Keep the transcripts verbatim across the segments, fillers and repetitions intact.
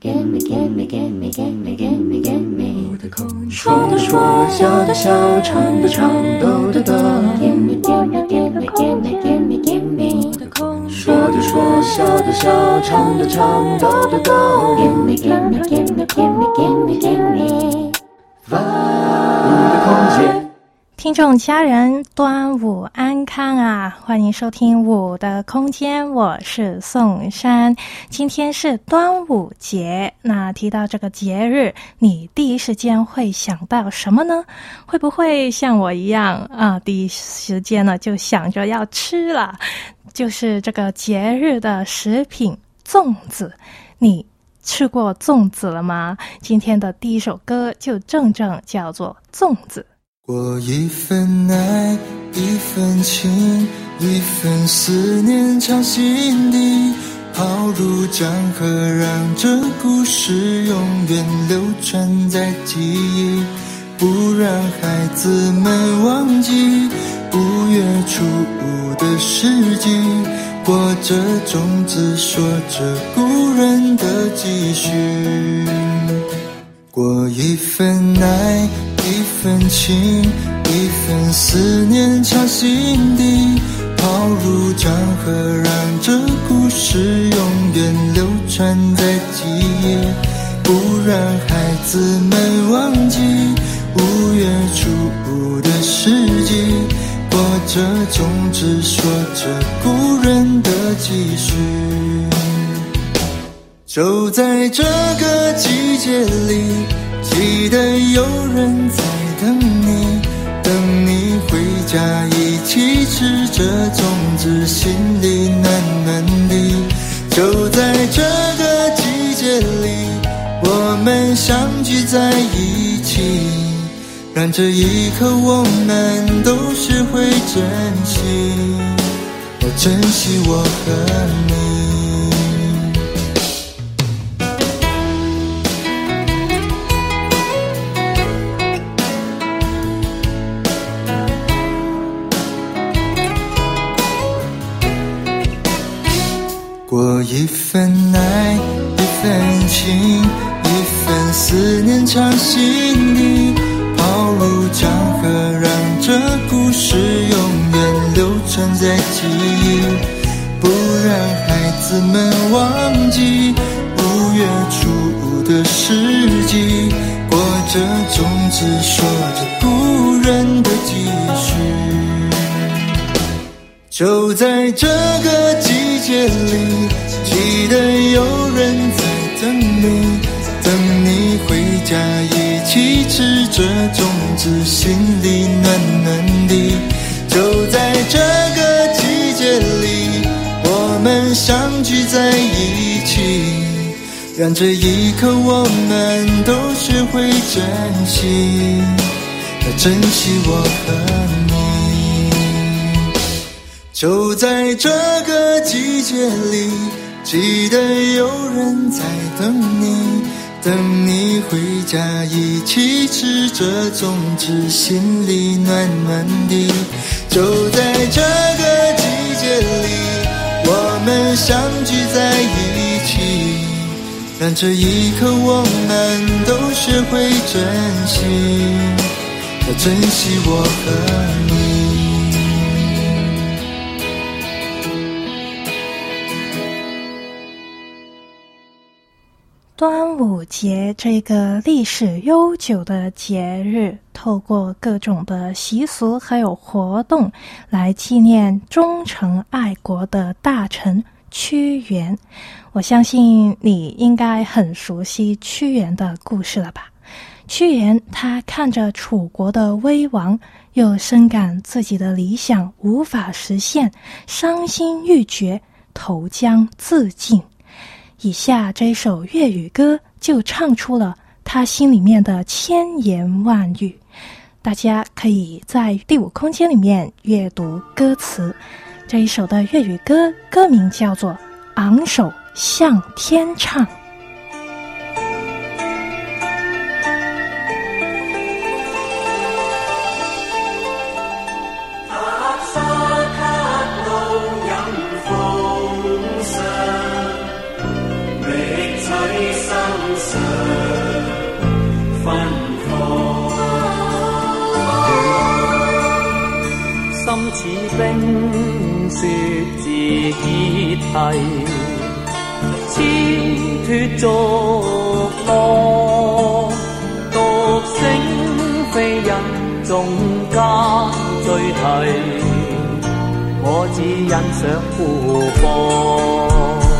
Gimme, gimme, gimme, gimme, gimme, gimme 说的说，笑的笑，唱的唱，抖的抖 Gimme, gimme, gimme, gimme, gimme, gimme 说的说，笑的笑，唱的唱，抖的抖 Gimme, gimme, gimme, gimme, gimme, gimme 我的空间。 听众家人，端午安康啊！欢迎收听我的空间，我是宋珊。今天是端午节，那提到这个节日，你第一时间会想到什么呢？会不会像我一样啊？第一时间呢就想着要吃了，就是这个节日的食品粽子。你吃过粽子了吗？今天的第一首歌就正正叫做粽子。 过一份爱，一份情，一份思念藏心底，抛入江河，让这故事永远流传在记忆，不让孩子们忘记五月初五的事迹，播着种子，说着故人的继续。过一份爱，一份情，一份思念藏心底，抛入江河，让这故事永远流传在记忆，不让孩子们忘记五月初五的事迹，播着种子，说着故人的继续。就在这个季节里，记得有人在等你，等你回家一起吃着粽子，心里暖暖的。就在这个季节里，我们相聚在一起，让这一刻我们都学会珍惜，要珍惜我和你。过一份爱，一份情，一份思念藏心底，抛入江河，让这故事永远流传在记忆，不让孩子们忘记五月初五的事迹，播着种子，说着故人的继续。就在这个季节里，记得有人在等你，等你回家一起吃着粽子，心里暖暖的。就在这个季节里，我们相聚在一起，让这一刻我们都学会珍惜，要珍惜我和你。就在这个季节里，记得有人在等你，等你回家一起吃着粽子，心里暖暖的。就在这个季节里，我们相聚在一起，让这一刻我们都学会珍惜，要珍惜我和你。 端午节这个历史悠久的节日，透过各种的习俗还有活动来纪念忠诚爱国的大臣屈原。我相信你应该很熟悉屈原的故事了吧？屈原他看着楚国的危亡，又深感自己的理想无法实现，伤心欲绝，投江自尽。以下这首粤语歌就唱出了他心里面的千言万语，大家可以在第五空间里面阅读歌词。这一首的粤语歌歌名叫做《昂首向天唱》。 生想芬芳。心似冰雪自結締，千脱逐浪，獨醒非人眾間最提，我只欣賞孤芳。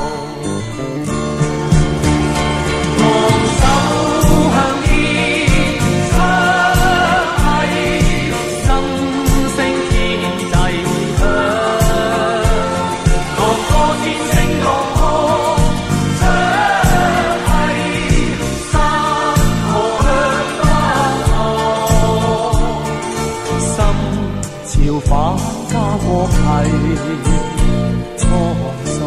把家國係滄桑，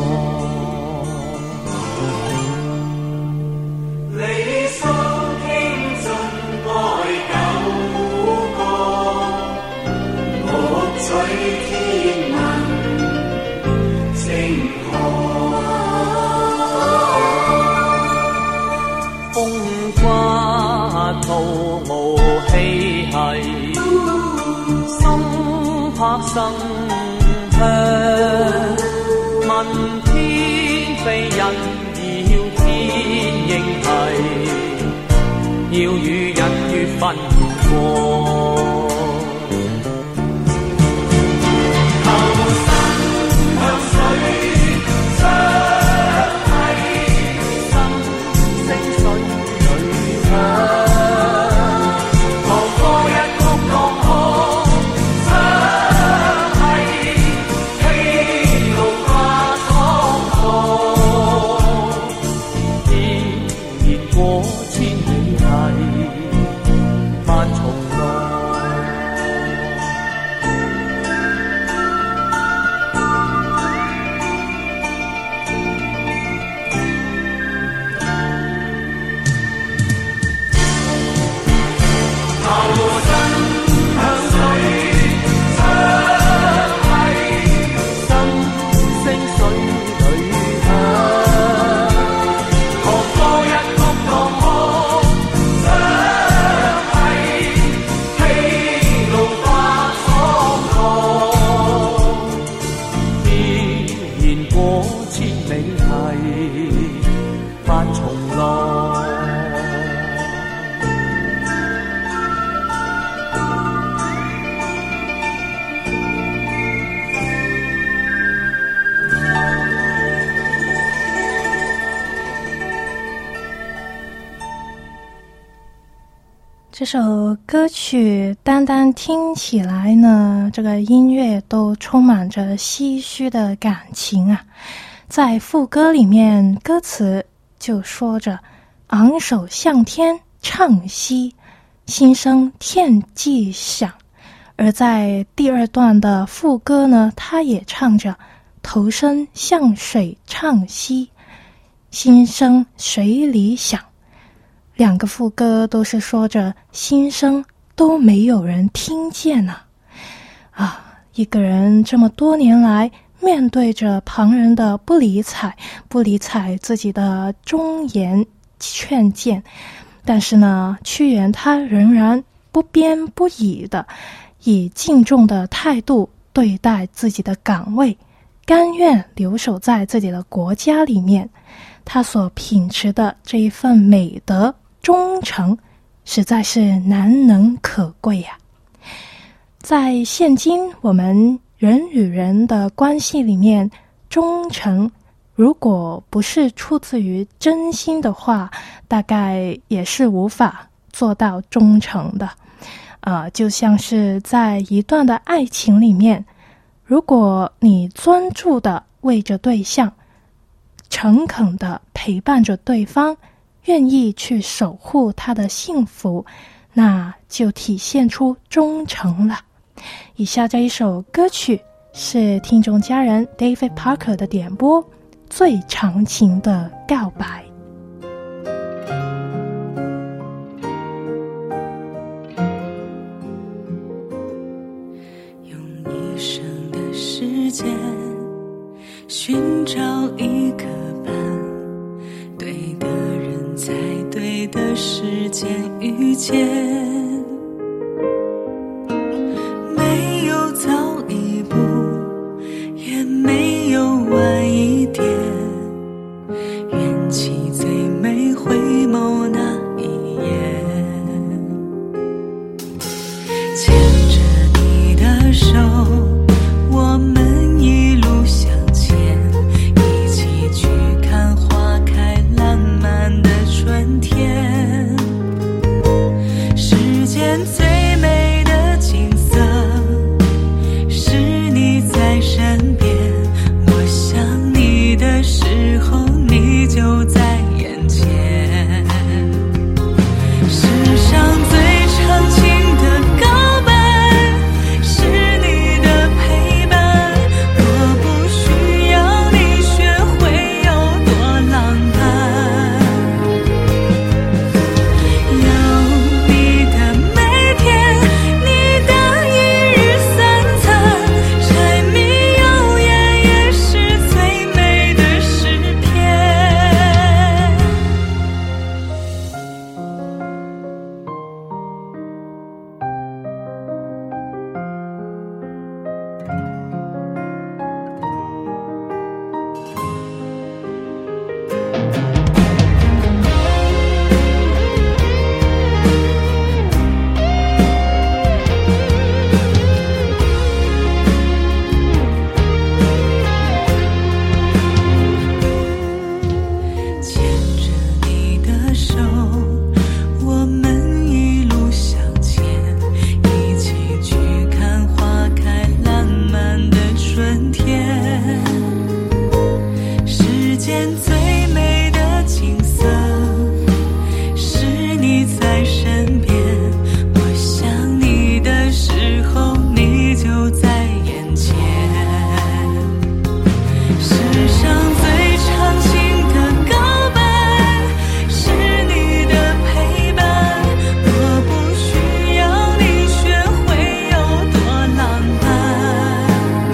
離騷傾盡愛舊歌，莫取天文情河。風刮吐無氣係拍生香，問天非人要天應提，要與日月分過。 这首歌曲单单听起来呢，这个音乐都充满着唏嘘的感情啊。在副歌里面，歌词就说着昂首向天唱兮，心生天际响。而在第二段的副歌呢，他也唱着头身向水唱兮，心生水里响。两个副歌都是说着心声都没有人听见呢、啊。啊，一个人这么多年来面对着旁人的不理睬，不理睬自己的忠言劝谏，但是呢，屈原他仍然不偏不倚的以敬重的态度对待自己的岗位，甘愿留守在自己的国家里面。他所秉持的这一份美德忠诚实在是难能可贵呀、啊。在现今我们人与人的关系里面，忠诚如果不是出自于真心的话，大概也是无法做到忠诚的。呃，就像是在一段的爱情里面，如果你专注的为着对象，诚恳的陪伴着对方，愿意去守护他的幸福，那就体现出忠诚了。以下这一首歌曲是听众家人 David Parker 的点播，最长情的告白。 用一生的时间寻找一个伴，对的人才对的时间遇见，没有早一步，也没有晚一点，缘起最美回眸那一眼，牵着你的手，我们一路向前，一起去看花开烂漫的春天，世间最美的景色是你在身边，我想你的时候你就在眼前，世上最长情的告白是你的陪伴，我不需要你学会有多浪漫，有你的每天，你的一日三餐，柴米油盐也是最美的诗篇。牵着你的手，我们一路向前，一起去看花开烂漫的春天，世间最美的景色是你在身边，我想你的时候你就在眼前，世上最长情的告白是你的陪伴，我不需要你学会有多浪漫，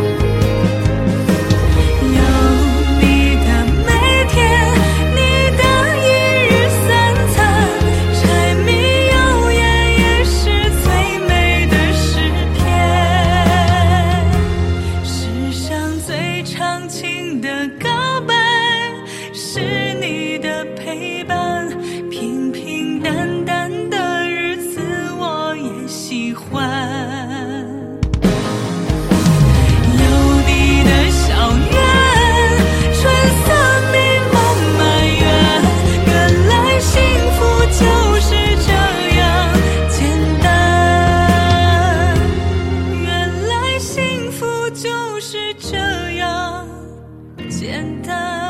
有你的每天，你的一日三餐，柴米油盐也是最美的诗篇，世上最长情的告白是你的陪伴，平平淡淡的日子我也喜欢，有你的小院，春色弥漫满园，原来幸福就是这样简单，原来幸福就是这样简单。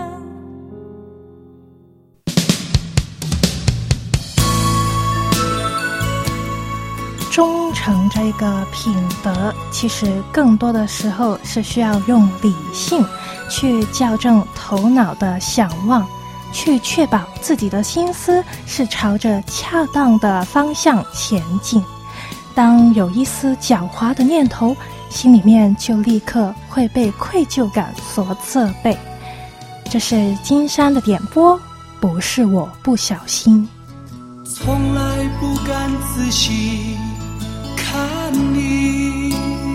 忠诚这个品德，其实更多的时候是需要用理性去校正头脑的想望，去确保自己的心思是朝着恰当的方向前进。当有一丝狡猾的念头，心里面就立刻会被愧疚感所责备。这是金山的点播，不是我不小心。 从来不敢仔细看你，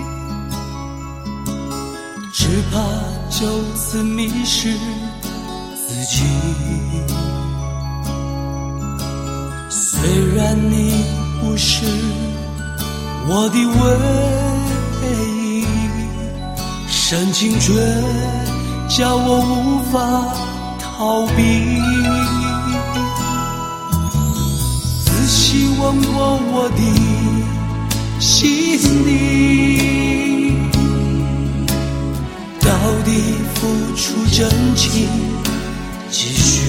只怕就此迷失自己。虽然你不是我的唯一，深情却叫我无法逃避。仔细问过我的心里，到底付出真情几许？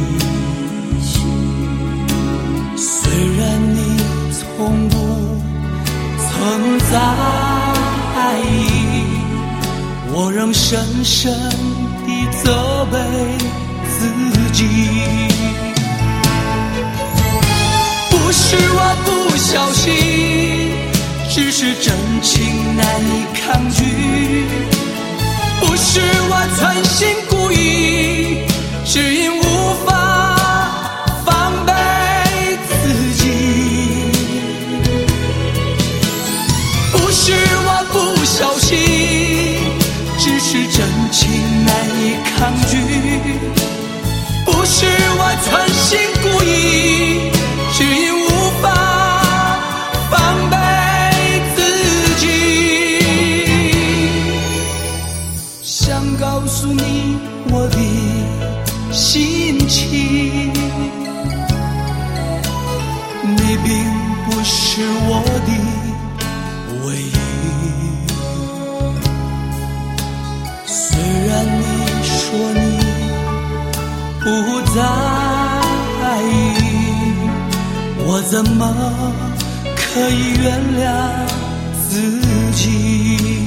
虽然你从不曾在意，我仍深深地责备自己。不是我不小心，只是真情难以抗拒。不是我存心故意，只因无法放抗拒，不是我存心故意，只因无法防备自己。想告诉你我的心情，你并不是我的唯一。虽然你说你不在意，我怎么可以原谅自己？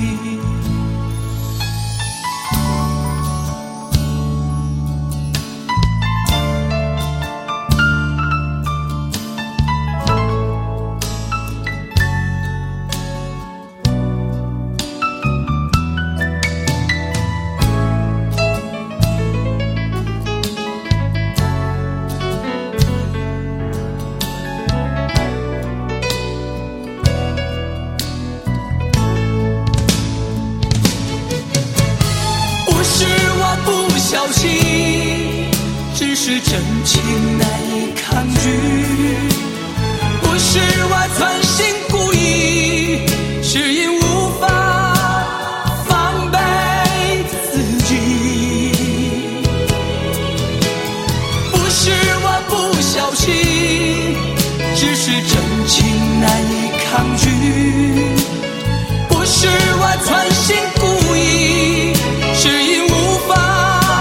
只是真情难以抗拒，不是我存心故意，是因无法防备自己。不是我不小心，只是真情难以抗拒，不是我存心故意，是因无法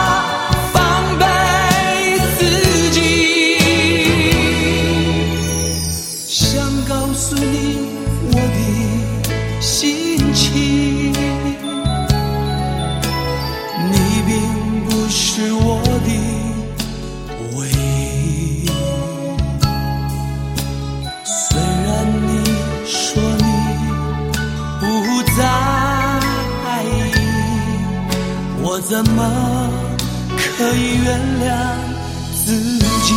怎么可以原谅自己？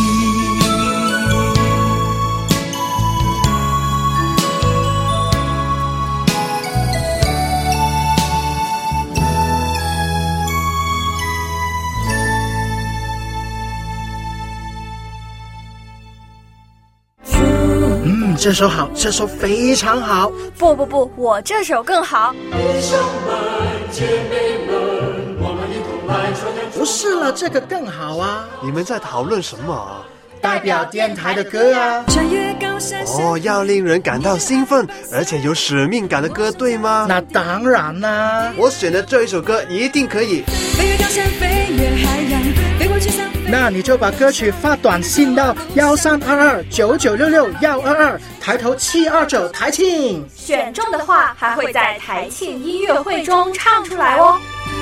嗯，这首好，这首非常好。 不不不，我这首更好。 弟兄们，姐妹们， 不是了，这个更好啊！ 你们在讨论什么啊？ 代表电台的歌啊！ 哦，要令人感到兴奋，而且有使命感的歌，对吗？ 那当然啦！ 我选的这一首歌一定可以。 飞越高山，飞越海洋，飞过去上。 那你就把歌曲发短信到幺三二二九九六六幺二二，抬头七二九台庆。 选中的话，还会在台庆音乐会中唱出来哦。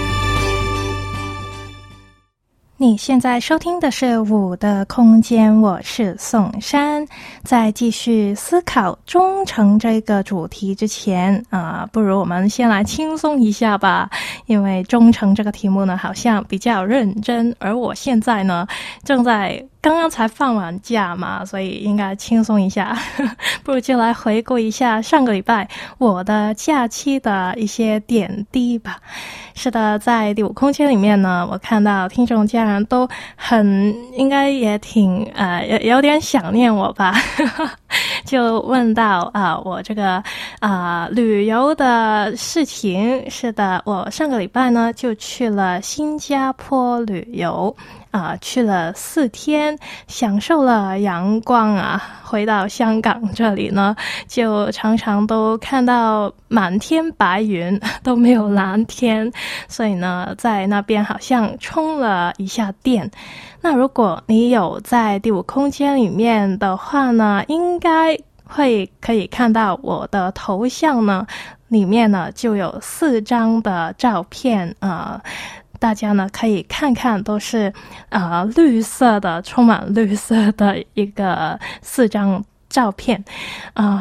你现在收听的是五的空间，我是宋珊。在继续思考忠诚这个主题之前啊、呃，不如我们先来轻松一下吧。因为忠诚这个题目呢，好像比较认真，而我现在呢，正在刚刚才放完假嘛，所以应该轻松一下。不如就来回顾一下上个礼拜我的假期的一些点滴吧。是的，在第五空间里面呢，我看到听众家人都很应该也挺呃有有点想念我吧。就问到啊、呃，我这个啊、呃、旅游的事情。是的，我上个礼拜呢就去了新加坡旅游。啊、呃，去了四天，享受了阳光啊。回到香港这里呢，就常常都看到满天白云，都没有蓝天，所以呢，在那边好像充了一下电。那如果你有在第五空间里面的话呢，应该会可以看到我的头像呢，里面呢就有四张的照片啊。呃大家呢可以看看，都是呃绿色的，充满绿色的一个四张照片啊、呃。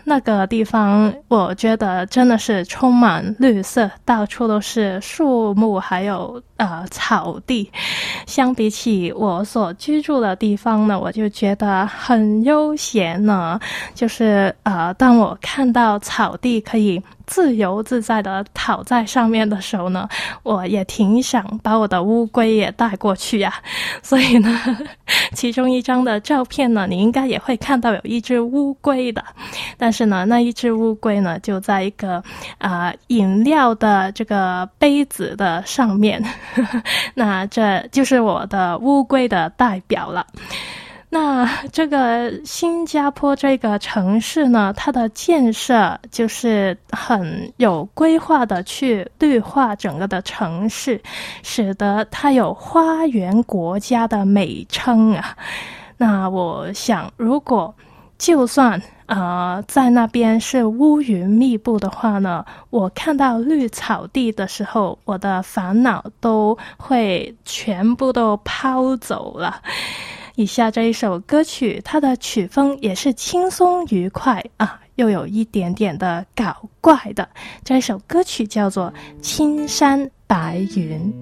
那个地方我觉得真的是充满绿色，到处都是树木还有呃草地。相比起我所居住的地方呢，我就觉得很悠闲呢。就是呃，当我看到草地可以自由自在的躺在上面的时候呢，我也挺想把我的乌龟也带过去呀、啊。所以呢，其中一张的照片呢，你应该也会看到有一只乌龟的，但是呢，那一只乌龟呢就在一个呃饮料的这个杯子的上面，那这就是我的乌龟的代表了。那这个新加坡这个城市呢，它的建设就是很有规划的去绿化整个的城市，使得它有花园国家的美称啊。那我想，如果就算呃在那边是乌云密布的话呢，我看到绿草地的时候，我的烦恼都会全部都抛走了。以下这一首歌曲，它的曲风也是轻松愉快啊，又有一点点的搞怪的。这一首歌曲叫做《青山白云》。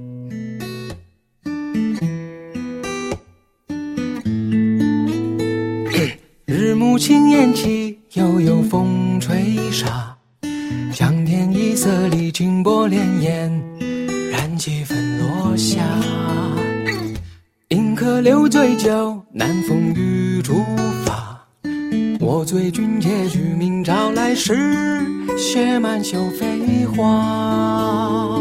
日暮青烟起，悠悠风吹沙，江天一色里，清波潋滟，燃几分落下。饮客留醉酒，南风雨竹发。我醉君且去，明朝来时，雪满袖飞花。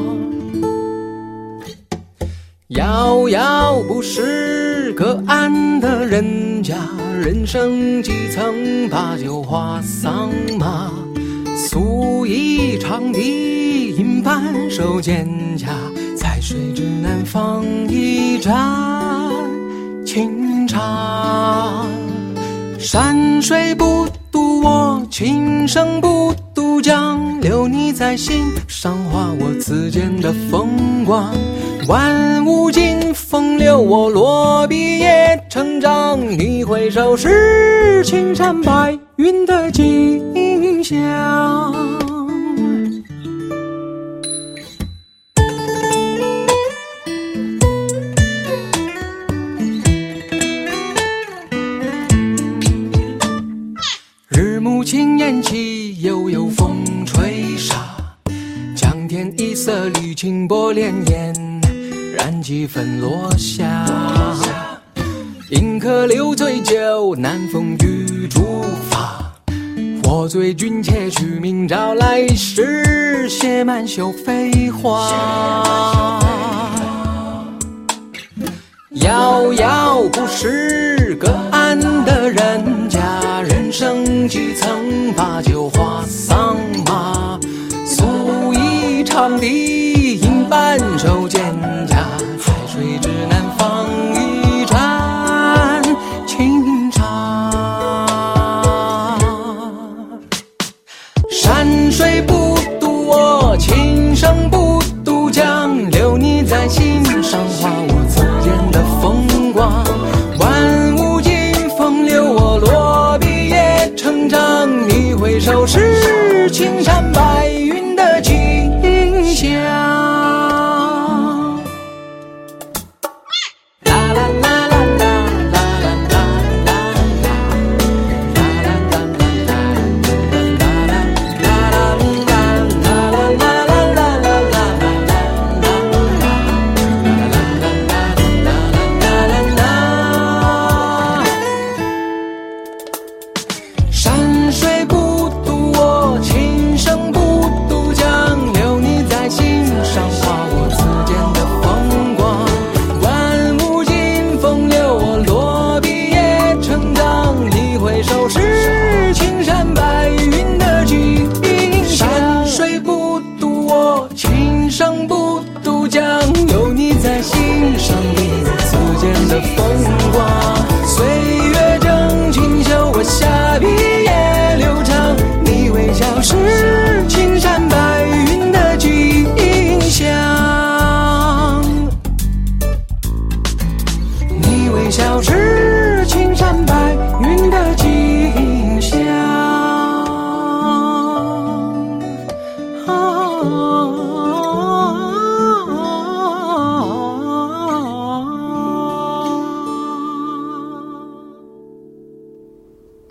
遥遥不识隔岸的人家，人生几曾把酒话桑麻。素衣长笛，银盘手蒹葭，采水之南方一盏清茶。山水不渡我，琴声不渡江，留你在心上，画我此间的风光。万物尽风流，我落笔也成章。你回首是青山白云的景象。日暮青烟起，悠悠风吹沙。江天一色里，清波潋滟，燃几分落下。饮客留醉酒，南风雨竹发。我醉君且去，明朝来时，雪满袖飞花。遥遥不识隔岸的人家，人生几曾把酒话桑麻。素衣长笛，银盘手蒹葭，采水之南方一盏清茶。山水不渡我，琴声不渡江，留你在心上，画我此间的风光。万物尽风流，我落笔也成章。你回首是青山白云的景象。小是青山白云的景象。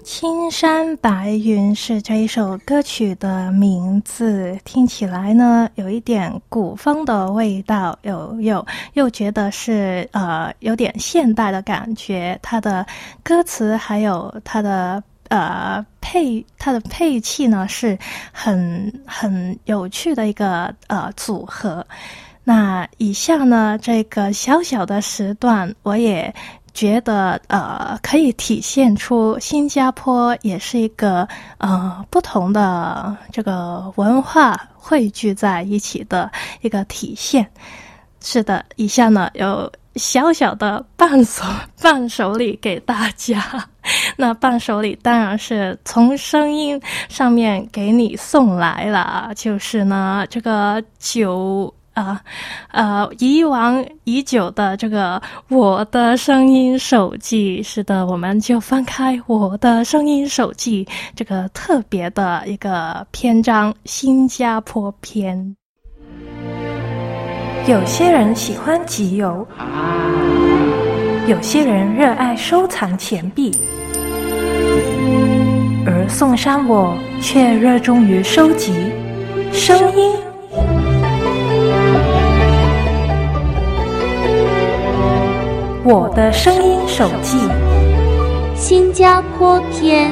青山白云是这一首歌曲的名字，听起来呢有一点古风的味道，有有又觉得是呃有点现代的感觉。它的歌词还有它的呃配它的配器呢是很很有趣的一个呃组合。那以下呢这个小小的时段，我也觉得呃可以体现出新加坡也是一个呃不同的这个文化汇聚在一起的一个体现。是的，以下呢有小小的伴手伴手礼给大家。那伴手礼当然是从声音上面给你送来了，就是呢这个酒啊，呃，遗忘已久的这个我的声音手记。是的，我们就翻开我的声音手记这个特别的一个篇章，新加坡篇。有些人喜欢集邮，有些人热爱收藏钱币，而宋山我却热衷于收集声音。我的声音手记， 新加坡篇。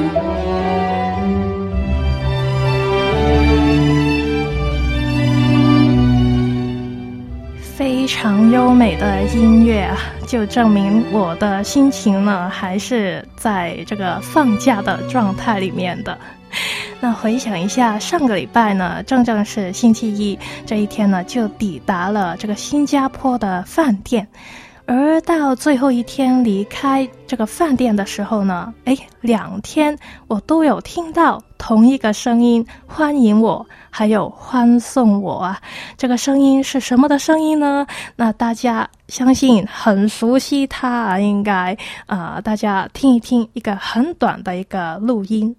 非常优美的音乐啊，就证明我的心情呢还是在这个放假的状态里面的。那回想一下，上个礼拜呢正正是星期一，这一天呢就抵达了这个新加坡的饭店。而到最后一天离开这个饭店的时候呢，诶，两天我都有听到同一个声音欢迎我，还有欢送我啊。这个声音是什么的声音呢？那大家相信很熟悉它啊，应该啊、呃，大家听一听一个很短的一个录音。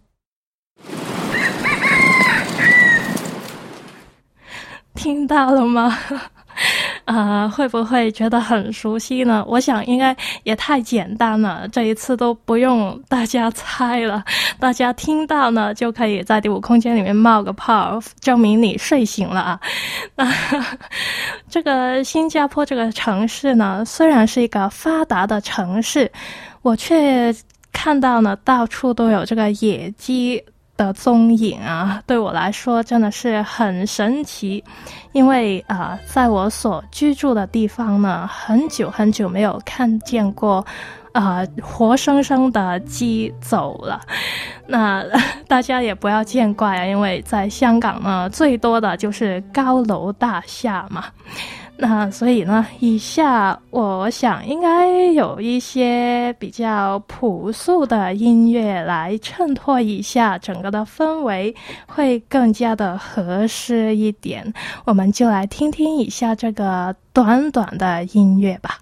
听到了吗？呃，会不会觉得很熟悉呢？我想应该也太简单了，这一次都不用大家猜了，大家听到呢就可以在第五空间里面冒个泡，证明你睡醒了啊。那这个新加坡这个城市呢，虽然是一个发达的城市，我却看到呢到处都有这个野鸡的踪影啊，对我来说真的是很神奇。因为啊、呃，在我所居住的地方呢，很久很久没有看见过啊、呃、活生生的鸡走了。那大家也不要见怪啊，因为在香港呢，最多的就是高楼大厦嘛。那所以呢，以下我想应该有一些比较朴素的音乐来衬托一下整个的氛围，会更加的合适一点。我们就来听听一下这个短短的音乐吧。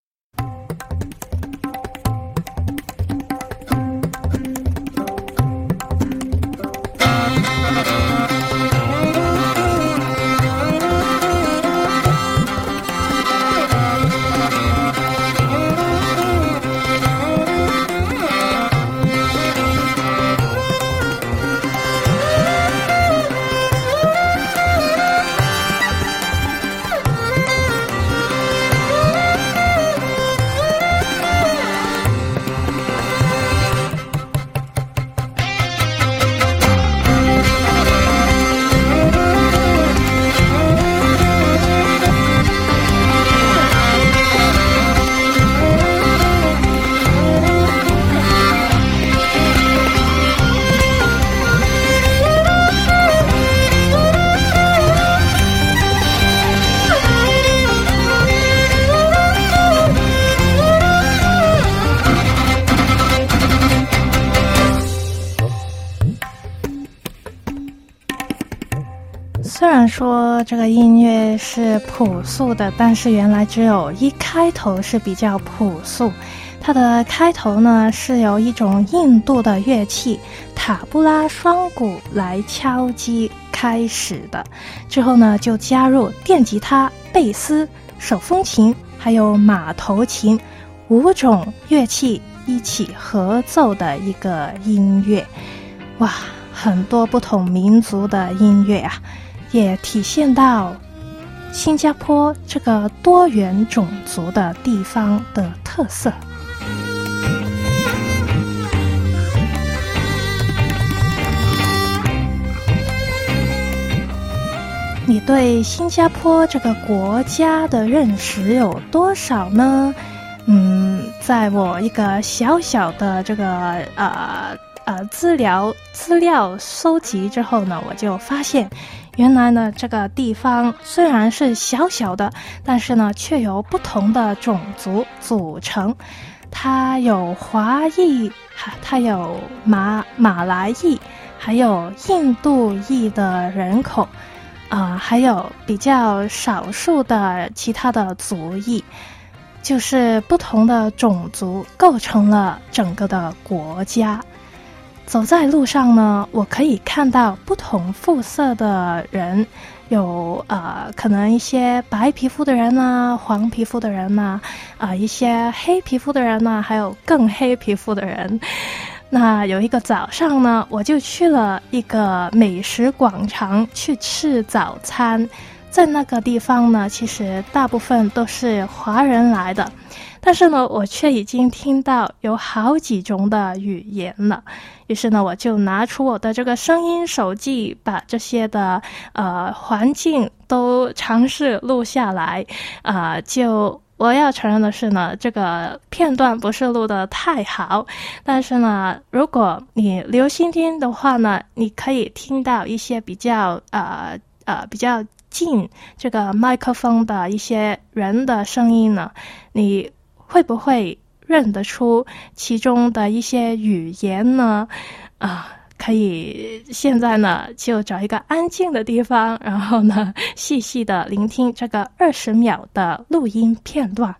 虽然说这个音乐是朴素的，但是原来只有一开头是比较朴素。它的开头呢是由一种印度的乐器塔布拉双鼓来敲击开始的，之后呢就加入电吉他、贝斯、手风琴还有马头琴五种乐器一起合奏的一个音乐。哇，很多不同民族的音乐啊，也体现到新加坡这个多元种族的地方的特色。你对新加坡这个国家的认识有多少呢？嗯，在我一个小小的这个呃呃资料资料收集之后呢，我就发现，原来呢这个地方虽然是小小的，但是呢却有不同的种族组成。它有华裔，它有马马来裔，还有印度裔的人口。啊、呃，还有比较少数的其他的族裔，就是不同的种族构成了整个的国家。走在路上呢，我可以看到不同肤色的人，有呃可能一些白皮肤的人啊，黄皮肤的人啊，啊、呃、一些黑皮肤的人啊，还有更黑皮肤的人。那有一个早上呢，我就去了一个美食广场去吃早餐。在那个地方呢，其实大部分都是华人来的，但是呢，我却已经听到有好几种的语言了。于是呢，我就拿出我的这个声音手机，把这些的呃环境都尝试录下来，啊、呃，就。我要承认的是呢，这个片段不是录得太好，但是呢，如果你留心听的话呢，你可以听到一些比较呃呃比较近这个麦克风的一些人的声音呢，你会不会认得出其中的一些语言呢？啊、呃。可以现在呢就找一个安静的地方，然后呢细细的聆听这个二十秒的录音片段。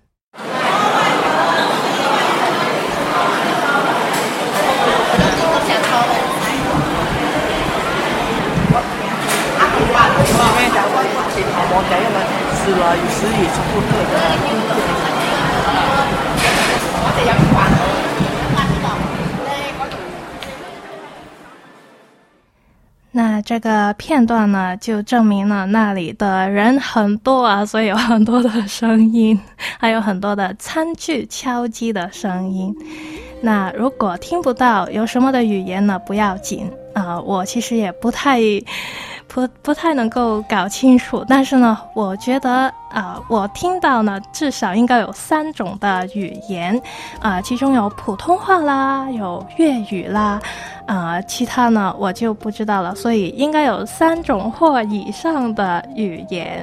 那这个片段呢，就证明了那里的人很多啊，所以有很多的声音，还有很多的餐具敲击的声音。那如果听不到有什么的语言呢，不要紧啊、呃，我其实也不太不不太能够搞清楚，但是呢，我觉得啊、呃，我听到呢，至少应该有三种的语言啊、呃，其中有普通话啦，有粤语啦。啊、呃，其他呢我就不知道了，所以应该有三种或以上的语言。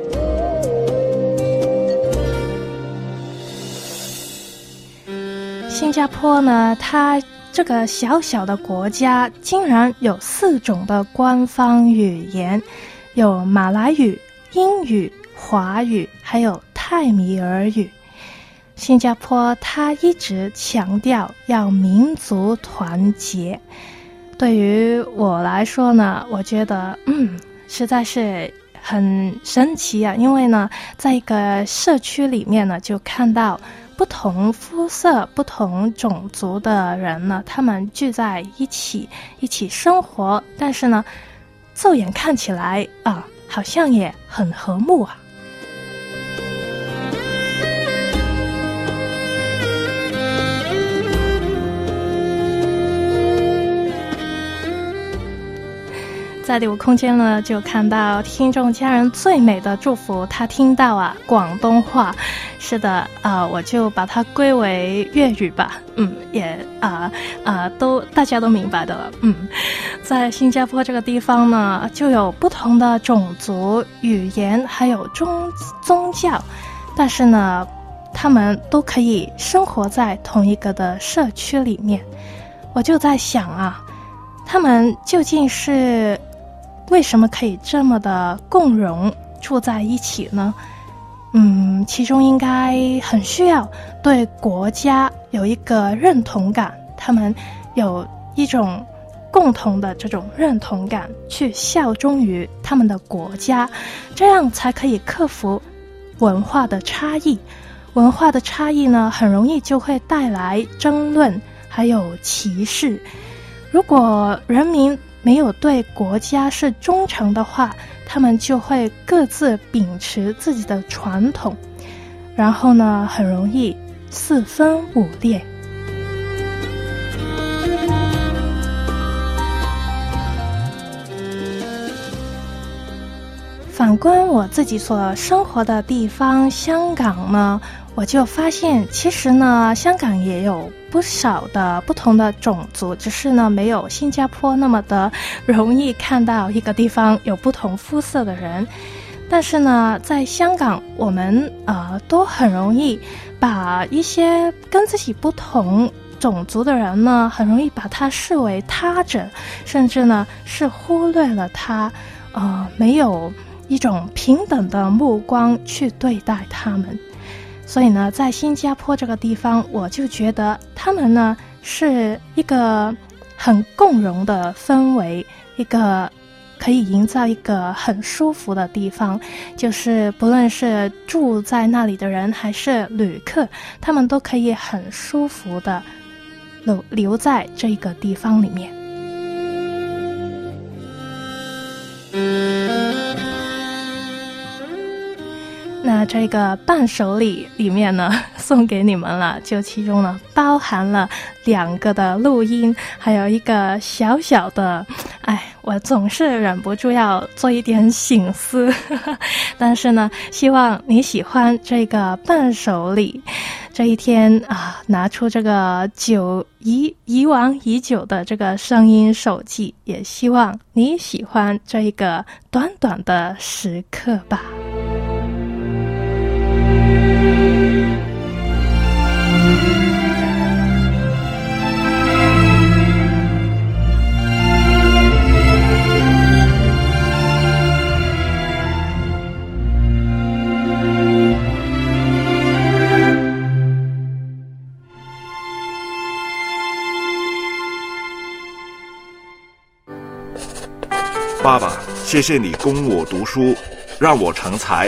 新加坡呢，它这个小小的国家竟然有四种的官方语言，有马来语、英语、华语，还有泰米尔语。新加坡它一直强调要民族团结，对于我来说呢，我觉得嗯实在是很神奇啊，因为呢在一个社区里面呢，就看到不同肤色不同种族的人呢，他们聚在一起一起生活，但是呢骤眼看起来啊好像也很和睦啊。在第五空间呢，就看到听众家人最美的祝福，他听到啊广东话，是的啊、呃，我就把它归为粤语吧，嗯，也啊啊、呃呃、都大家都明白的了，嗯，在新加坡这个地方呢，就有不同的种族、语言，还有宗宗教，但是呢，他们都可以生活在同一个的社区里面。我就在想啊，他们究竟是为什么可以这么的共融住在一起呢？嗯，其中应该很需要对国家有一个认同感，他们有一种共同的这种认同感，去效忠于他们的国家，这样才可以克服文化的差异。 文化的差异呢，很容易就会带来争论，还有歧视。如果人民没有对国家是忠诚的话，他们就会各自秉持自己的传统，然后呢，很容易四分五裂。反观我自己所生活的地方香港呢，我就发现其实呢，香港也有不少的不同的种族，只是呢没有新加坡那么的容易看到一个地方有不同肤色的人。但是呢，在香港我们呃都很容易把一些跟自己不同种族的人呢，很容易把他视为他者，甚至呢是忽略了他，呃没有一种平等的目光去对待他们。所以呢，在新加坡这个地方，我就觉得他们呢是一个很共融的氛围，一个可以营造一个很舒服的地方，就是不论是住在那里的人还是旅客，他们都可以很舒服的留留在这个地方里面。那这个伴手礼里面呢，送给你们了，就其中呢包含了两个的录音，还有一个小小的，哎，我总是忍不住要做一点省思，但是呢，希望你喜欢这个伴手礼。这一天啊，拿出这个久遗遗忘已久的这个声音手记，也希望你喜欢这一个短短的时刻吧。 爸爸，谢谢你供我读书，让我成才。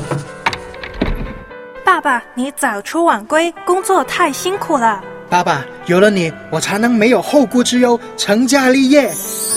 爸爸，你早出晚归，工作太辛苦了。 爸爸，有了你，我才能没有后顾之忧，成家立业。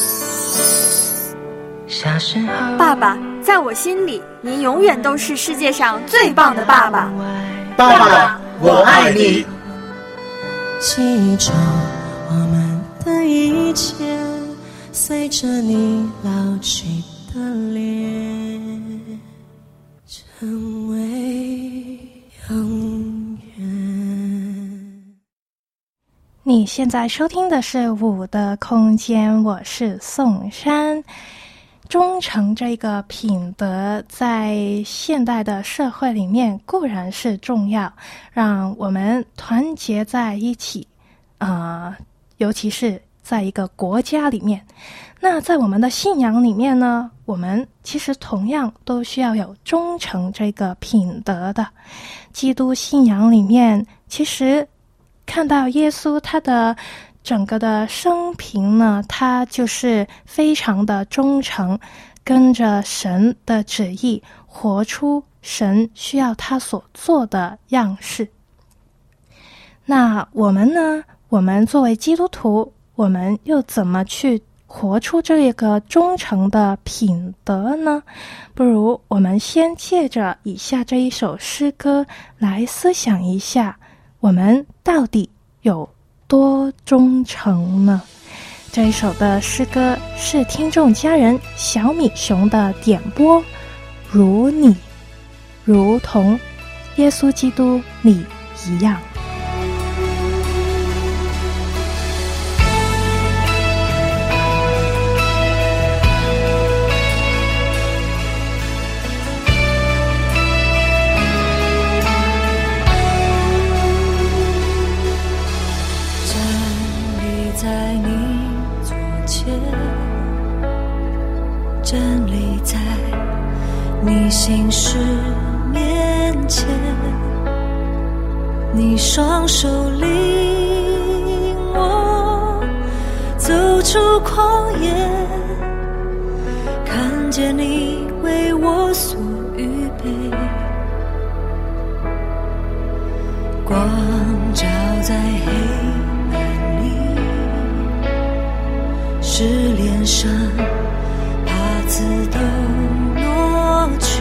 爸爸，在我心里，您永远都是世界上最棒的爸爸。 爸爸，我爱你。 记着我们的一切，随着你老去的脸，成为永远。 你现在收听的是五的空间，我是宋珊。忠诚这个品德在现代的社会里面固然是重要，让我们团结在一起，呃，尤其是在一个国家里面。那在我们的信仰里面呢，我们其实同样都需要有忠诚这个品德的。基督信仰里面，其实看到耶稣他的整个的生平呢，他就是非常的忠诚，跟着神的旨意，活出神需要他所做的样式。那我们呢，我们作为基督徒，我们又怎么去活出这个忠诚的品德呢？不如我们先借着以下这一首诗歌来思想一下，我们到底有多忠诚呢？这一首的诗歌是听众家人小米熊的点播，如你，如同耶稣基督你一样。 站立在你心事面前，你双手领我走出旷野，看见你为我所预备， 光照在黑暗里，是脸上怕刺都挪去，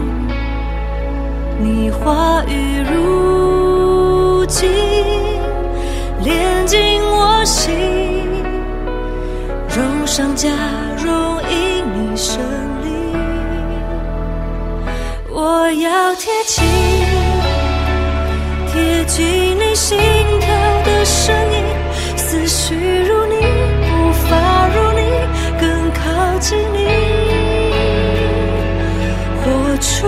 你话语如镜炼进我心，容上加容因你胜利，我要贴近贴近你心跳的声音，思绪如你，步伐如你，更靠近你，活出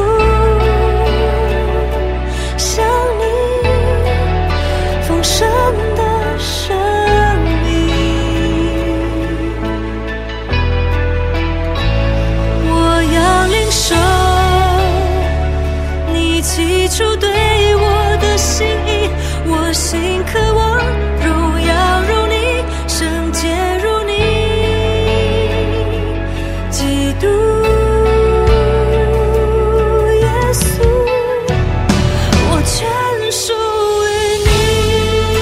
像你丰盛的生命。我要领受你起初对我的心意，我心渴望荣耀如你，圣洁如你，基督耶稣，我全属于你。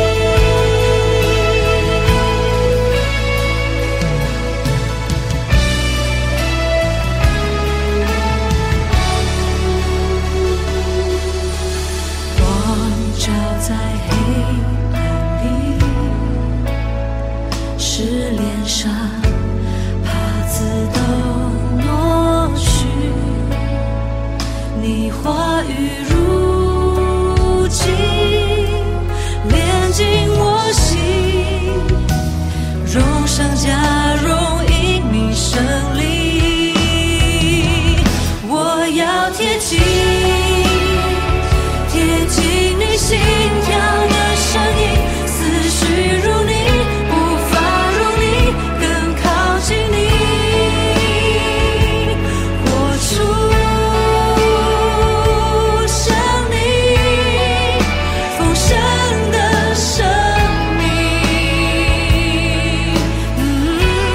光照在黑暗里，是脸上怕刺都挪去，你话语如镜炼进我心，容上加容因你胜利，我要贴近贴近你心跳的声音，思绪如你，步伐如你，更靠近你，活出像你丰盛的生命。嗯，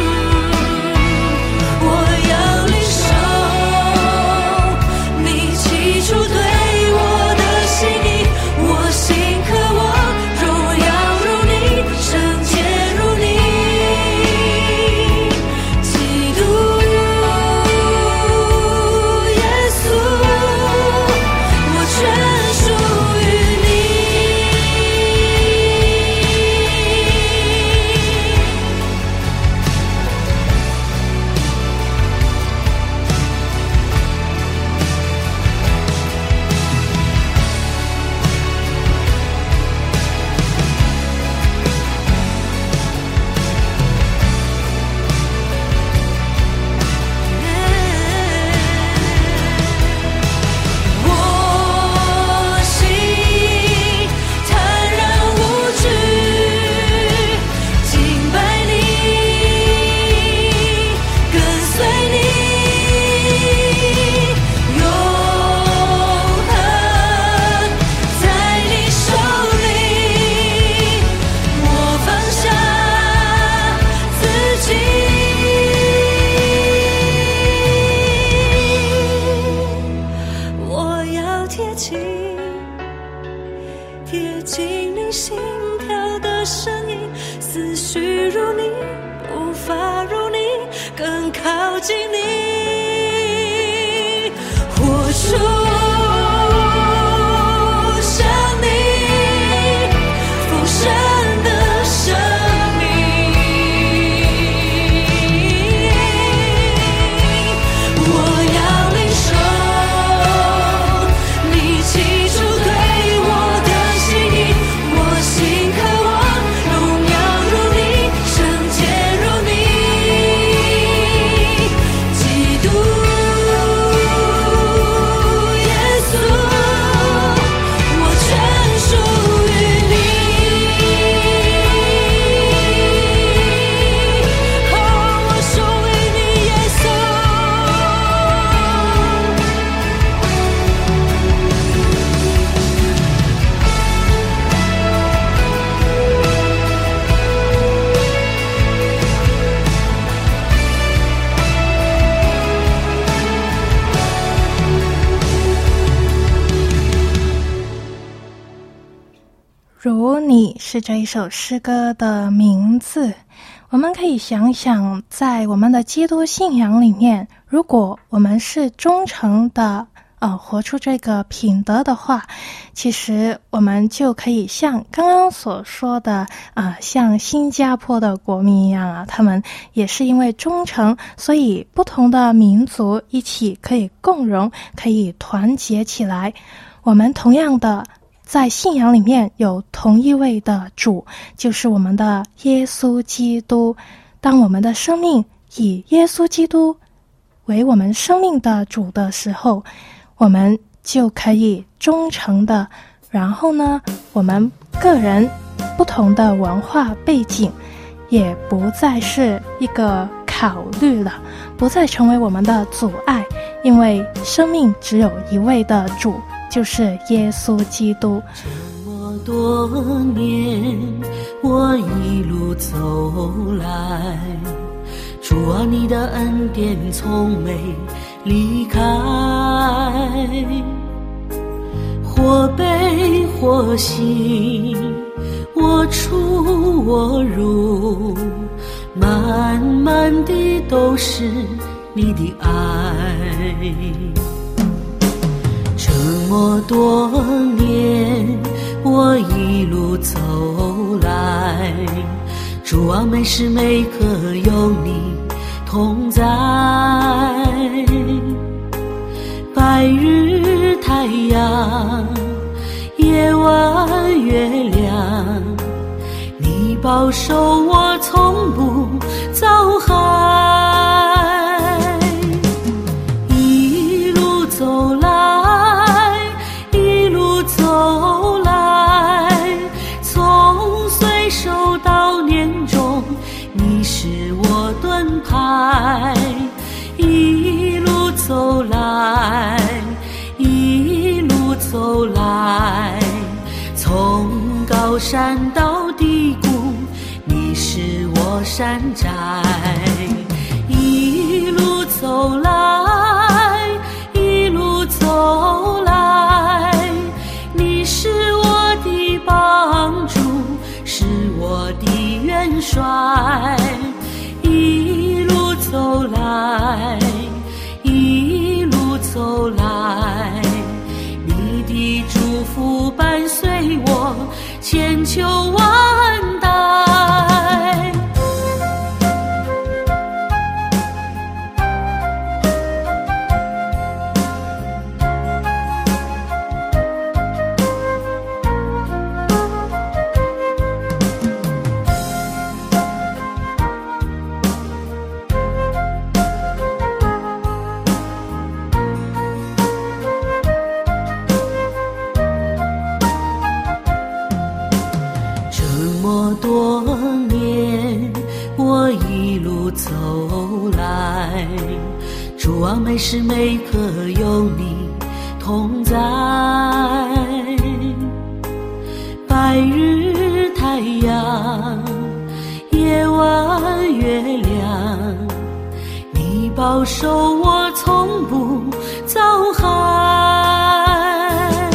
我要领受你起初对我的心意，我心渴望荣耀如你，圣洁如你，基督耶稣，我全属于你。我心坦然无惧，敬拜你，跟随你，永恒在你手里，我放下自己，我要贴近贴近你心跳的声音，思绪如你，步伐如你，更靠近你，活出像你丰盛的生命。我要领受你起初对我的心意，我心渴望荣耀如你，圣洁如你，基是这一首诗歌的名字。我们可以想想，在我们的基督信仰里面，如果我们是忠诚的呃，活出这个品德的话，其实我们就可以像刚刚所说的呃，像新加坡的国民一样啊，他们也是因为忠诚，所以不同的民族一起可以共荣，可以团结起来。我们同样的在信仰里面有同一位的主，就是我们的耶稣基督。当我们的生命以耶稣基督为我们生命的主的时候，我们就可以忠诚的，然后呢，我们个人不同的文化背景也不再是一个考虑了，不再成为我们的阻碍，因为生命只有一位的主，就是耶稣基督。 这么多年我一路走来，主啊，你的恩典从没离开，或悲或喜，我出我入，满满的都是你的爱。这么多年我一路走来，主啊，每时每刻有你同在，白日太阳，夜晚月亮，你保守我从不遭害。一路走来，一路走来，从岁首到年终，你是我盾牌。一路走来，一路走来，从高山到低谷，你是我山寨。一路走来，一路走来，你是我的帮助，是我的元帅。一路走来，一路走来，你的祝福伴随我千秋万代。多年我一路走来，主啊，每时每刻有你同在，白日太阳，夜晚月亮，你保守我从不遭害。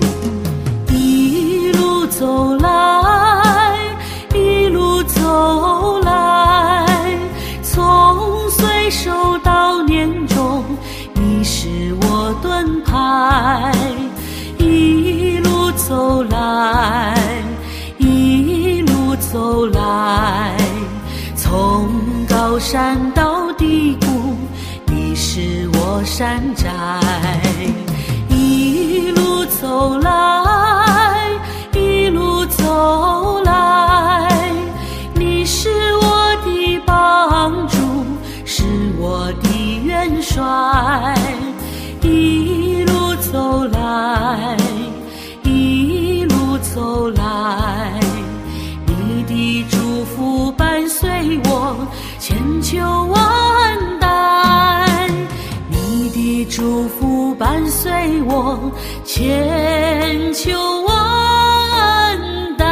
一路走来，一路走来，从岁首到年终，你是我盾牌。一路走来，一路走来，从高山到低谷，你是我山寨。一路走来，一路走来，你是我的帮助，是我的元帅。一路走来，一路走来，你的祝福伴随我千秋万代，你的祝福伴随我千秋万代。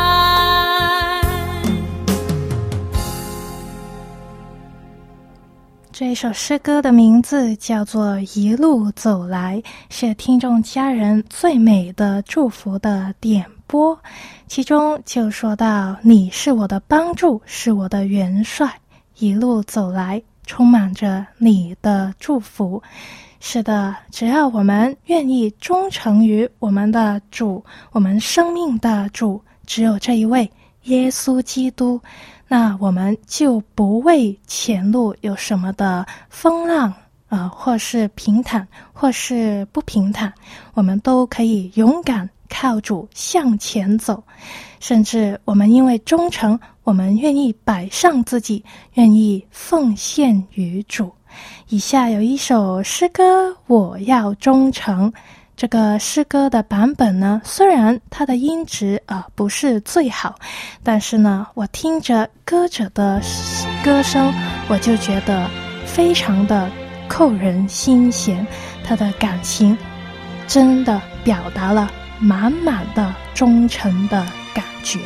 这首诗歌的名字叫做《一路走来》，是听众家人最美的祝福的典波，其中就说到你是我的帮助，是我的元帅，一路走来充满着你的祝福。是的，只要我们愿意忠诚于我们的主，我们生命的主，只有这一位耶稣基督，那我们就不为前路有什么的风浪呃，或是平坦或是不平坦，我们都可以勇敢靠主向前走。甚至我们因为忠诚，我们愿意摆上自己，愿意奉献于主。以下有一首诗歌，我要忠诚。这个诗歌的版本呢，虽然它的音质啊、呃、不是最好，但是呢，我听着歌者的歌声，我就觉得非常的扣人心弦，他的感情真的表达了满满的忠诚的感觉。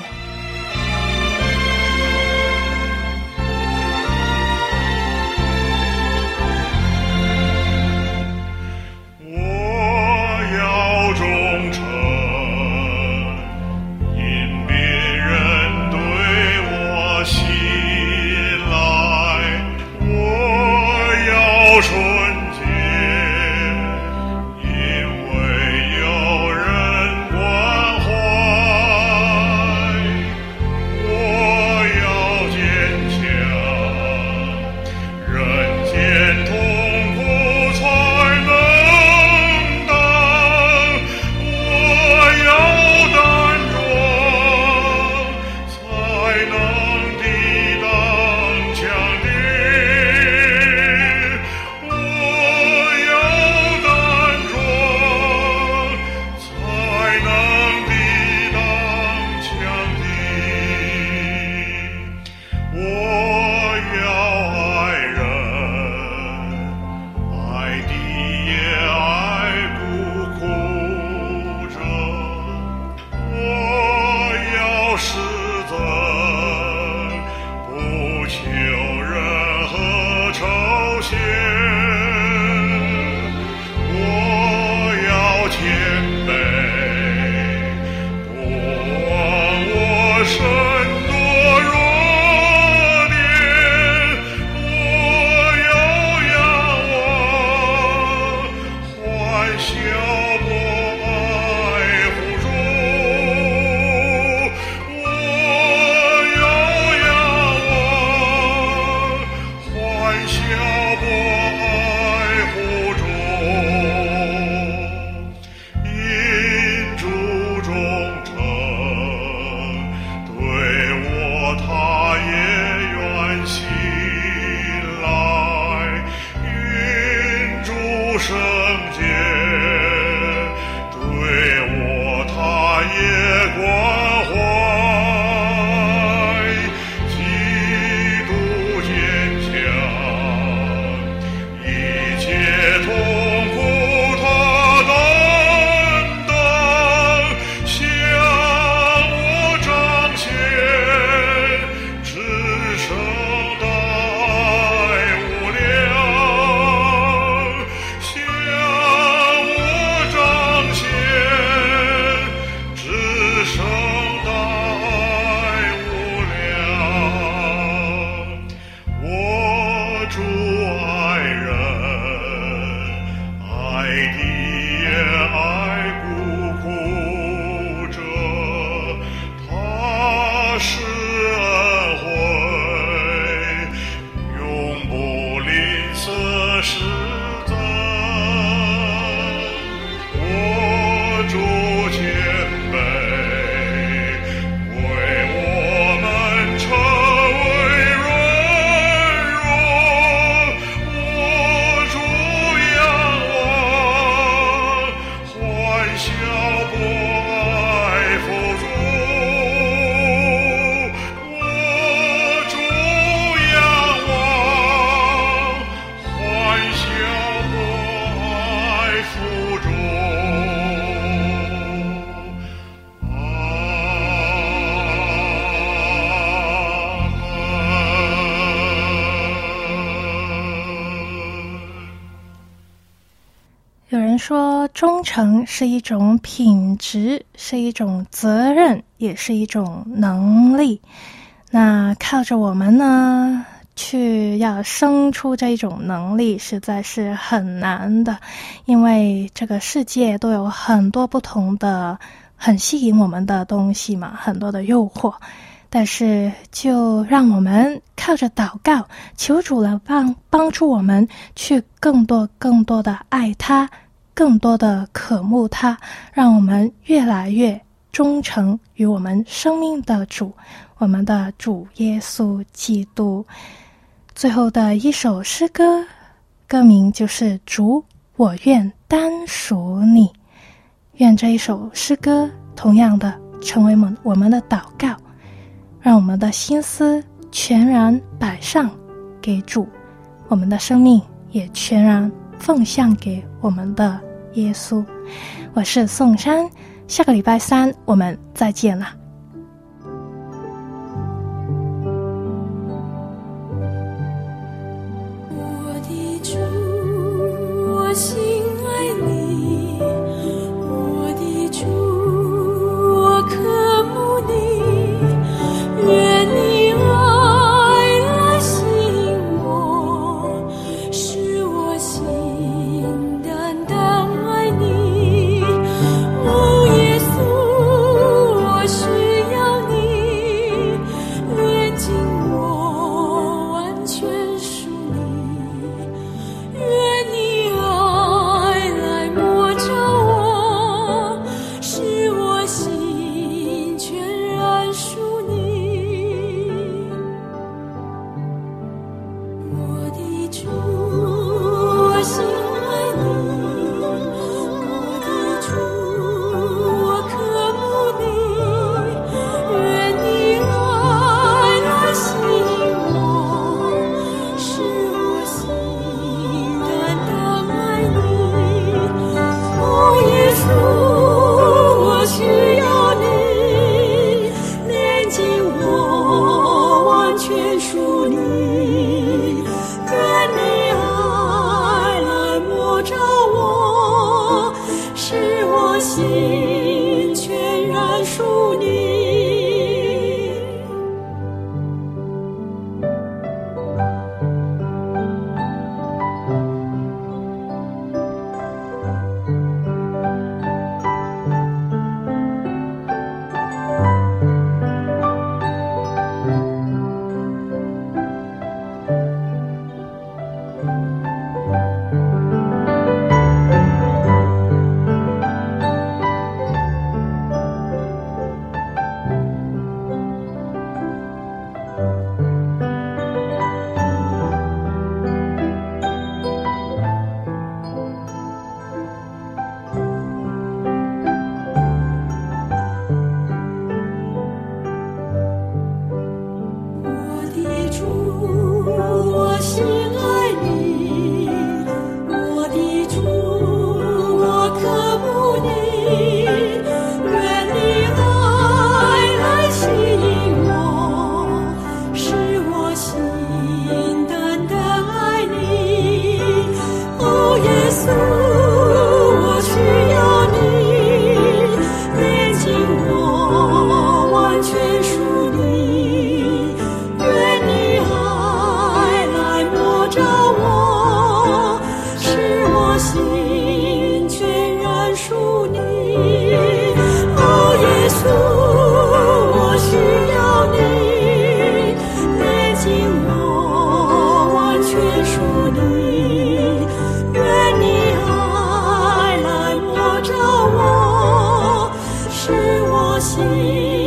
身多软说忠诚是一种品质，是一种责任，也是一种能力。那靠着我们呢，去要生出这种能力实在是很难的，因为这个世界都有很多不同的很吸引我们的东西嘛，很多的诱惑。但是就让我们靠着祷告，求主来帮帮助我们去更多更多的爱他，更多的渴慕他，让我们越来越忠诚于我们生命的主，我们的主耶稣基督。最后的一首诗歌，歌名就是主，我愿单属你。愿这一首诗歌同样的成为我们的祷告，让我们的心思全然摆上给主，我们的生命也全然奉献给我们的耶稣。我是宋珊，下个礼拜三我们再见了。 我的主，我心爱你，我的主，我渴慕你，愿你爱来吸引我，使我心单单爱你。哦，耶稣，我需要你，炼净我，完全属你。愿你爱来摸着我，使我心全然属你。我的主，我心爱你，我的主，我渴慕你，愿你爱来吸引我，使我心单单爱你。哦，耶稣，我需要你，炼净我，完全属你。愿你爱来摸着我，使我心全然属你。我的主，我心爱你，我的主，我渴慕你，愿你爱来吸引我，使我心单单爱你。哦，耶稣，我需要你，炼净我，完全属你。愿你爱来摸着我，使我心全然属你。哦，耶稣，我需要你，炼净我，完全属你。愿你爱来摸着我，使我心